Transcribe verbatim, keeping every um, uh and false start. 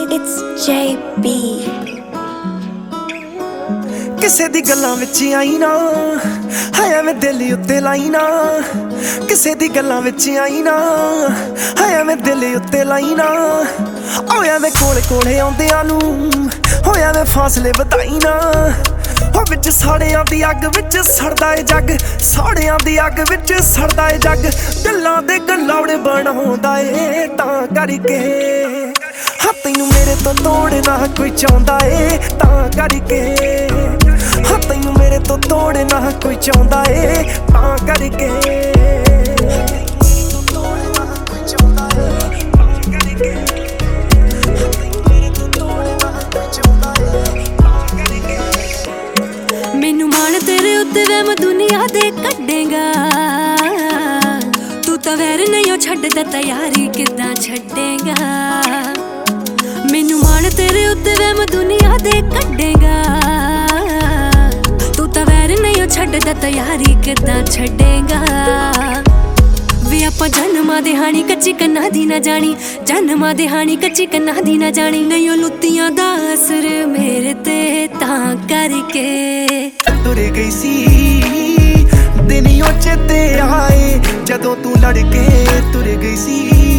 It's J B। ਕਿਸੇ ਦੀ ਗੱਲਾਂ ਵਿੱਚ ਆਈ ਨਾ ਹਾਏ ਐਵੇਂ ਦਿਲ ਉੱਤੇ ਲਾਈ ਨਾ ਕਿਸੇ ਦੀ ਗੱਲਾਂ ਵਿੱਚ ਆਈ ਨਾ ਹਾਏ ਐਵੇਂ ਦਿਲ ਉੱਤੇ ਲਾਈ ਨਾ ਓ ਐਵੇਂ ਕੋਲੇ ਕੋਲੇ ਆਉਂਦਿਆਂ ਨੂੰ ਹੋਇਆ ਐਵੇਂ ਫਾਸਲੇ ਵਧਾਈ ਨਾ ਹੋ ਵਿੱਚ ਸਾੜਿਆਂ ਦੀ ਅੱਗ ਵਿੱਚ ਸੜਦਾ ਏ ਜੱਗ ਸਾੜਿਆਂ ਦੀ ਅੱਗ ਵਿੱਚ ਸੜਦਾ ਏ ਜੱਗ ਗੱਲਾਂ ਦੇ ਗਲਾਵੜੇ ਬਣਾਉਂਦਾ ਏ ਤਾਂ ਕਰਕੇ ਹਾਂ ਤੈਨੂੰ ਮੇਰੇ ਤੋਂ ਤੋੜਨਾ ਕੋਈ ਚਾਹੁੰਦਾ ਏ ਤਾਂ ਕਰਕੇ ਹਾਂ ਤੈਨੂੰ ਮੇਰੇ ਤੋਂ ਤੋੜਨਾ ਕੋਈ ਚਾਹੁੰਦਾ ਏ ਤਾਂ ਕਰਕੇ ਮੈਨੂੰ ਮਾਣ ਤੇਰੇ ਉੱਤੇ ਵਹਿਮ ਦੁਨੀਆ ਦੇ ਕੱਢੇਗਾ ਤੂੰ ਤਾਂ ਵੈਰ ਨਹੀਂ ਛੱਡਦਾ ਤਿਆਰੀ ਕਿੱਦਾਂ ਛੱਡੇਗਾ ਮੈਨੂੰ ਮਾਣ ਤੇਰੇ ਉੱਤੇ ਵਹਿਮ ਦੁਨੀਆ ਦੇ ਕੱਢੇਗਾ ਤੂੰ ਤਾਂ ਵੈਰ ਨਹੀਂ ਛੱਡਦਾ ਤਿਆਰੀ ਕਿੱਦਾਂ ਛੱਡੇਗਾ ਵੇ ਆਪਾਂ ਜਨਮਾਂ ਦੇ ਹਾਣੀ ਕੱਚੀ ਕੰਨਾਂ ਦੀ ਨਾ ਜਾਣੀ ਜਨਮਾਂ ਦੇ ਹਾਣੀ ਕੱਚੀ ਕੰਨਾਂ ਦੀ ਨਾ ਜਾਣੀ ਨਹੀਂ ਲੁੱਤੀਆਂ ਦਾ ਅਸਰ ਮੇਰੇ ਤੇ ਤਾਂ ਕਰਕੇ ਤੁਰ ਗਈ ਸੀ ਦਿਨ ਉਹ ਚੇਤੇ ਆਏ ਜਦੋਂ ਤੂੰ ਲੜ ਕੇ ਤੁਰ ਗਈ ਸੀ